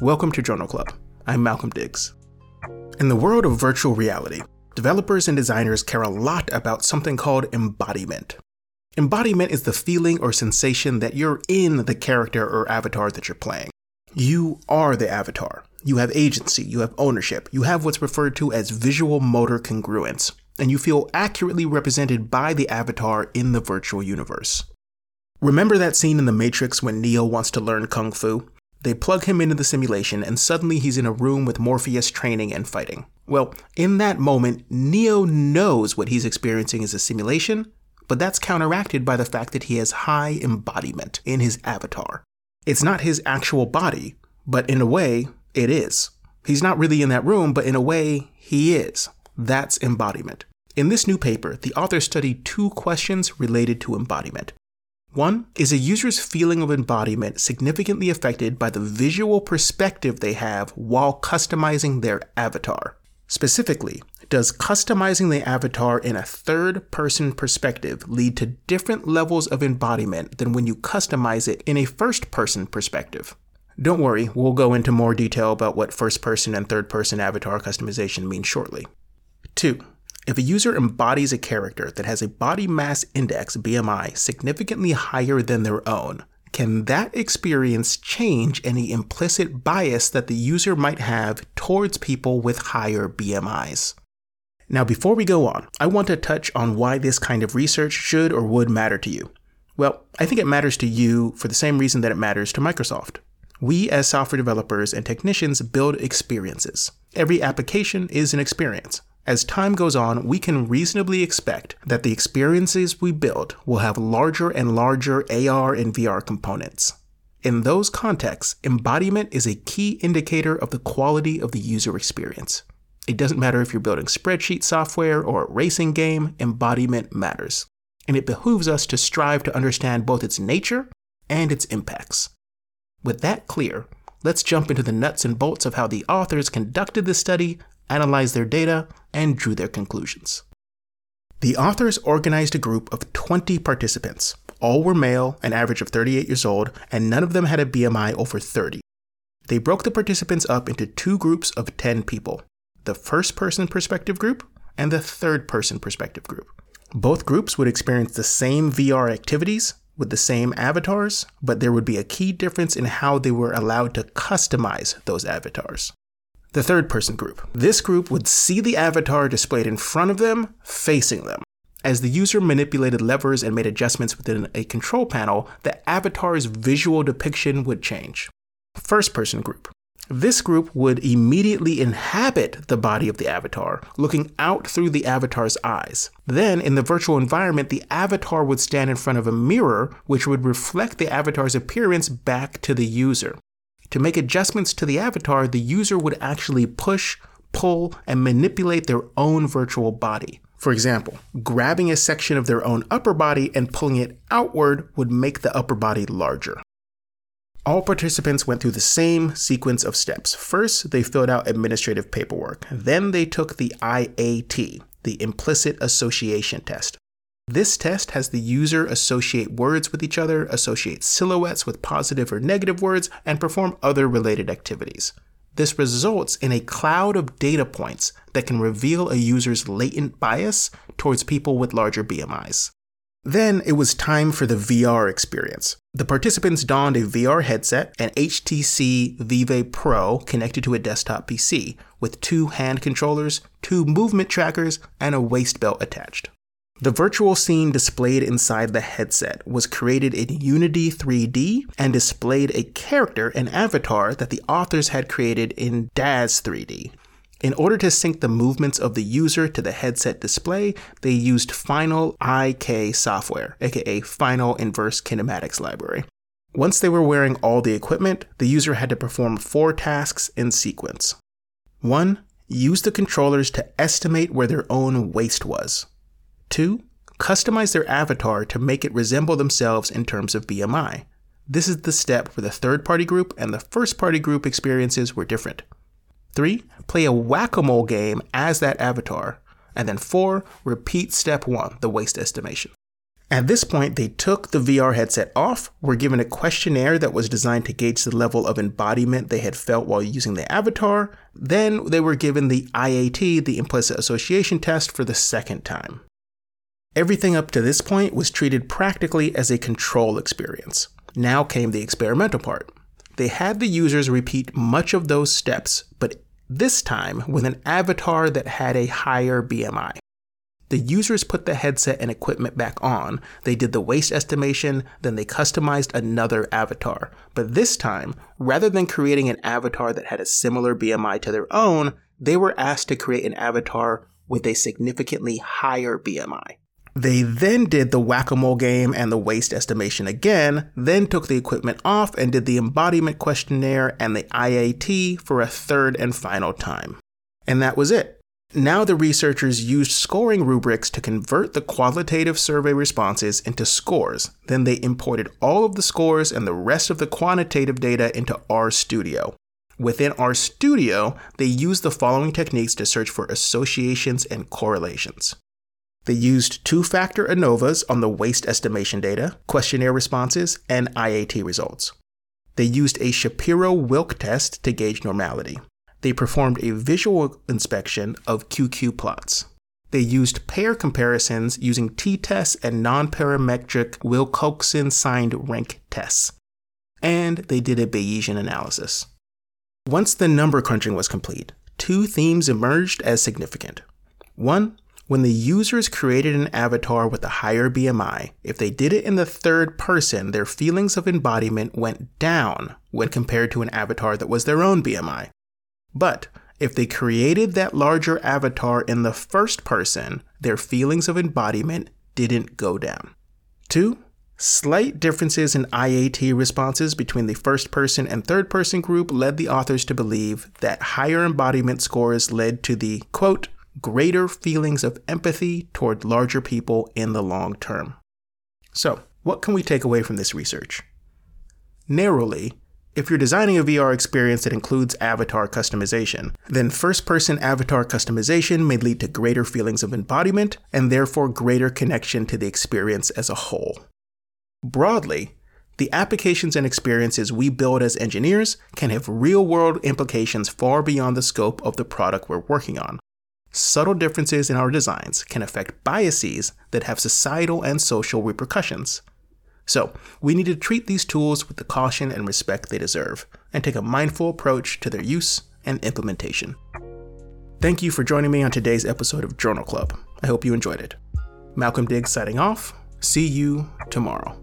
Welcome to Journal Club. I'm Malcolm Diggs. In the world of virtual reality, developers and designers care a lot about something called embodiment. Embodiment is the feeling or sensation that you're in the character or avatar that you're playing. You are the avatar. You have agency, you have ownership, you have what's referred to as visual motor congruence, and you feel accurately represented by the avatar in the virtual universe. Remember that scene in The Matrix when Neo wants to learn Kung Fu? They plug him into the simulation and suddenly he's in a room with Morpheus training and fighting. Well, in that moment, Neo knows what he's experiencing is a simulation, but that's counteracted by the fact that he has high embodiment in his avatar. It's not his actual body, but in a way, it is. He's not really in that room, but in a way, he is. That's embodiment. In this new paper, the authors studied 2 questions related to embodiment. 1, is a user's feeling of embodiment significantly affected by the visual perspective they have while customizing their avatar? Specifically, does customizing the avatar in a third-person perspective lead to different levels of embodiment than when you customize it in a first-person perspective? Don't worry, we'll go into more detail about what first-person and third-person avatar customization means shortly. 2. If a user embodies a character that has a body mass index, BMI, significantly higher than their own, can that experience change any implicit bias that the user might have towards people with higher BMIs? Now, before we go on, I want to touch on why this kind of research should or would matter to you. Well, I think it matters to you for the same reason that it matters to Microsoft. We, as software developers and technicians, build experiences. Every application is an experience. As time goes on, we can reasonably expect that the experiences we build will have larger and larger AR and VR components. In those contexts, embodiment is a key indicator of the quality of the user experience. It doesn't matter if you're building spreadsheet software or a racing game, embodiment matters. And it behooves us to strive to understand both its nature and its impacts. With that clear, let's jump into the nuts and bolts of how the authors conducted this study, analyzed their data, and drew their conclusions. The authors organized a group of 20 participants. All were male, an average of 38 years old, and none of them had a BMI over 30. They broke the participants up into 2 groups of 10 people, the first-person perspective group and the third-person perspective group. Both groups would experience the same VR activities with the same avatars, but there would be a key difference in how they were allowed to customize those avatars. The third-person group. This group would see the avatar displayed in front of them, facing them. As the user manipulated levers and made adjustments within a control panel, the avatar's visual depiction would change. First-person group. This group would immediately inhabit the body of the avatar, looking out through the avatar's eyes. Then, in the virtual environment, the avatar would stand in front of a mirror, which would reflect the avatar's appearance back to the user. To make adjustments to the avatar, the user would actually push, pull, and manipulate their own virtual body. For example, grabbing a section of their own upper body and pulling it outward would make the upper body larger. All participants went through the same sequence of steps. First, they filled out administrative paperwork. Then they took the IAT, the Implicit Association Test. This test has the user associate words with each other, associate silhouettes with positive or negative words, and perform other related activities. This results in a cloud of data points that can reveal a user's latent bias towards people with larger BMIs. Then it was time for the VR experience. The participants donned a VR headset, an HTC Vive Pro connected to a desktop PC, with 2 hand controllers, 2 movement trackers, and a waist belt attached. The virtual scene displayed inside the headset was created in Unity 3D and displayed a character and avatar that the authors had created in DAZ 3D. In order to sync the movements of the user to the headset display, they used Final IK software, aka Final Inverse Kinematics Library. Once they were wearing all the equipment, the user had to perform 4 tasks in sequence. 1. Use the controllers to estimate where their own waist was. 2. Customize their avatar to make it resemble themselves in terms of BMI. This is the step where the third-party group and the first-party group experiences were different. 3. Play a whack-a-mole game as that avatar. And then 4. Repeat step 1, the waist estimation. At this point, they took the VR headset off, were given a questionnaire that was designed to gauge the level of embodiment they had felt while using the avatar. Then they were given the IAT, the implicit association test, for the second time. Everything up to this point was treated practically as a control experience. Now came the experimental part. They had the users repeat much of those steps, but this time with an avatar that had a higher BMI. The users put the headset and equipment back on, they did the waist estimation, then they customized another avatar. But this time, rather than creating an avatar that had a similar BMI to their own, they were asked to create an avatar with a significantly higher BMI. They then did the whack-a-mole game and the waist estimation again, then took the equipment off and did the embodiment questionnaire and the IAT for a third and final time. And that was it. Now the researchers used scoring rubrics to convert the qualitative survey responses into scores. Then they imported all of the scores and the rest of the quantitative data into RStudio. Within RStudio, they used the following techniques to search for associations and correlations. They used two-factor ANOVAs on the waist estimation data, questionnaire responses, and IAT results. They used a Shapiro-Wilk test to gauge normality. They performed a visual inspection of QQ plots. They used pair comparisons using t-tests and non-parametric Wilcoxon-signed rank tests. And they did a Bayesian analysis. Once the number crunching was complete, two themes emerged as significant. One, when the users created an avatar with a higher BMI, if they did it in the third person, their feelings of embodiment went down when compared to an avatar that was their own BMI. But if they created that larger avatar in the first person, their feelings of embodiment didn't go down. 2. Slight differences in IAT responses between the first person and third person group led the authors to believe that higher embodiment scores led to the, quote, greater feelings of empathy toward larger people in the long term. So, what can we take away from this research? Narrowly, if you're designing a VR experience that includes avatar customization, then first-person avatar customization may lead to greater feelings of embodiment and therefore greater connection to the experience as a whole. Broadly, the applications and experiences we build as engineers can have real-world implications far beyond the scope of the product we're working on. Subtle differences in our designs can affect biases that have societal and social repercussions. So, we need to treat these tools with the caution and respect they deserve, and take a mindful approach to their use and implementation. Thank you for joining me on today's episode of Journal Club. I hope you enjoyed it. Malcolm Diggs signing off. See you tomorrow.